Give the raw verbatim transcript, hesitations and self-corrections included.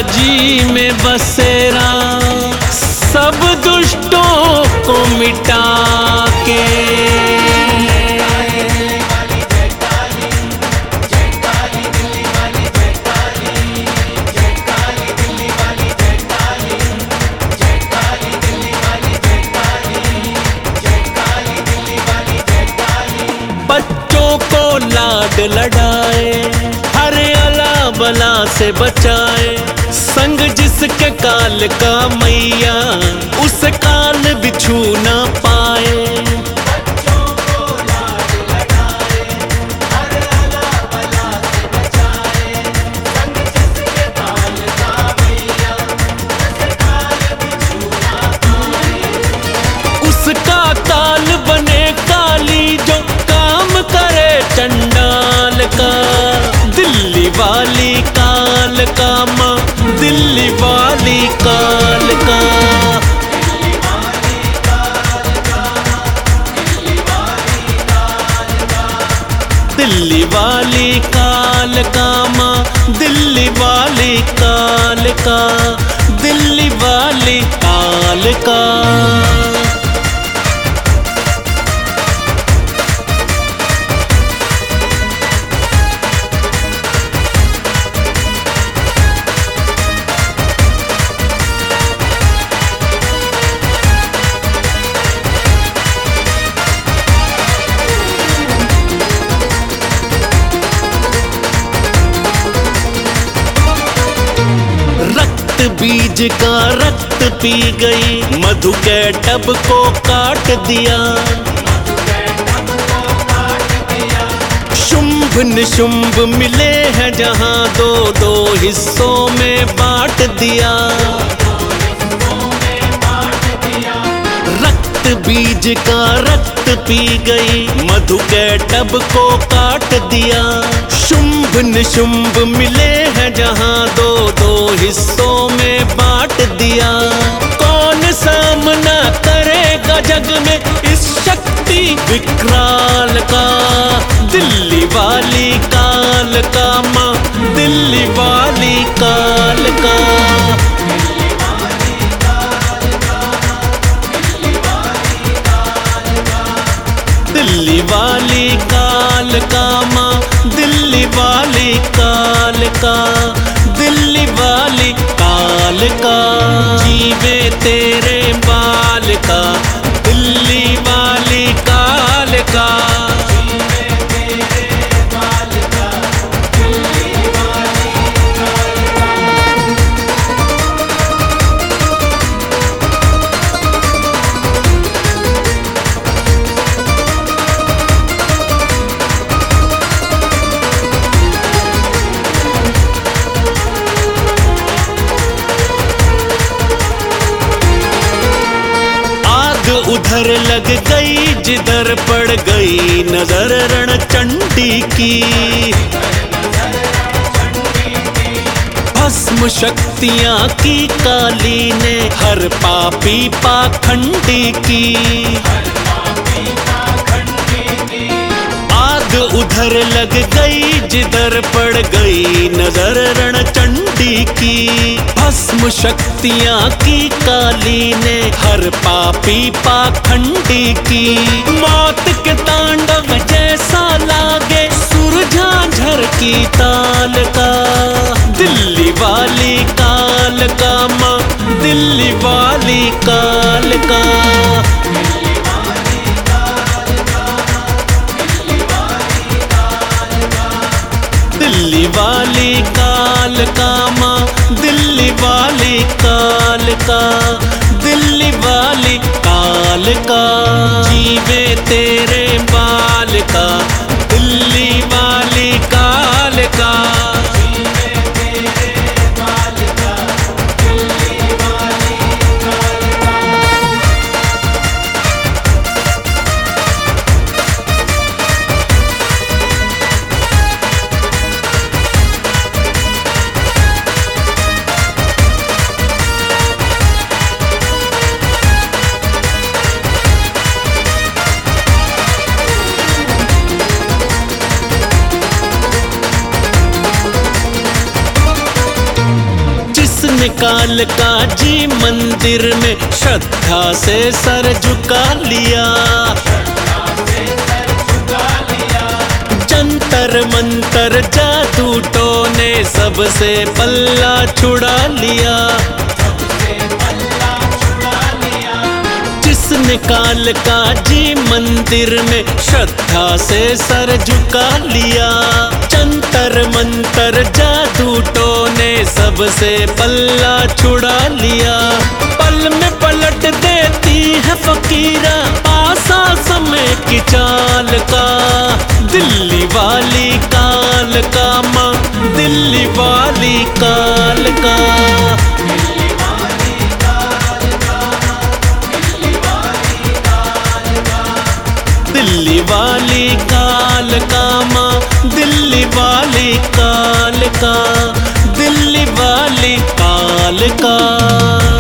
जी में बसेरा, सब दुष्टों को मिटा के। बच्चों को लाड लड़ाए, हर अला बला से बचाए। संग जिसके काल का मैया, उस काल बिछू ना पाए। बच्चों को लाड लड़ाए, हर अला बला से बचाए। संग जिसके काल का मैया, उस काल बिछू ना पाए। उसका काल बने काली जो काम करे चंडाल का। दिल्ली वाली काल का माँ, दिल्ली वाली काल का। दिल्ली वाली काल का माँ, दिल्ली वाली काल का। दिल्ली वाली काल का माँ, दिल्ली वाली काल का। दिल्ली वाली काल का। बीज का रक्त पी गई, मधु के टब को काट दिया। शुंभ निशुंभ मिले हैं जहां, दो दो हिस्सों में बांट दिया। रक्त बीज का रक्त पी गई, मधु के टब को काट दिया। शुंभ निशुंभ मिले हैं जहां, दो दो हिस्सों में बांट दिया। कौन सामना करेगा जग में इस शक्ति विकराल का। दिल्ली वाली काल का माँ, दिल्ली वाली काल का। दिल्ली वाली काल का माँ, दिल्ली वाली काल का। दिल्ली वाली काल का। जीवे तेरे बाल का, दिल्ली वाली काल का। जीवे तेरे बाल का, दिल्ली वाली काल का। उधर लग गई जिधर पड़ गई नजर रण चंडी की। भस्म शक्तियां की काली ने हर पापी पाखंडी की। आग उधर लग गई जिधर पड़ गई नजर रण चंडी की। भस्म शक्तियां की काली ने हर पापी पाखंडी की। मौत के तांडव जैसा लागे सुरझांझर की ताल का। दिल्ली वाली काल का माँ, दिल्ली वाली काल का। दिल्ली वाली काल का माँ, दिल्ली वाली काल का। दिल्ली वाली काल का। जीवे तेरे बाल का, दिल्ली वाली काल का। जीवे तेरे बाल का, दिल्ली वाली काल का। काल का जी मंदिर में श्रद्धा से सर झुका लिया। जंतर मंतर जादू ने सबसे पल्ला छुड़ा लिया। जिसने काल का जी मंदिर में श्रद्धा से सर झुका लिया, जंतर मंतर जादू ने सबसे पल्ला छुड़ा लिया। पल में पलट देती है फकीरा आसा समय की चाल का, दिल्ली वाली काल का माँ, दिल्ली वाली काल का। दिल्ली वाली काल का माँ, दिल्ली वाली काल का, दिल्ली वाली काल का।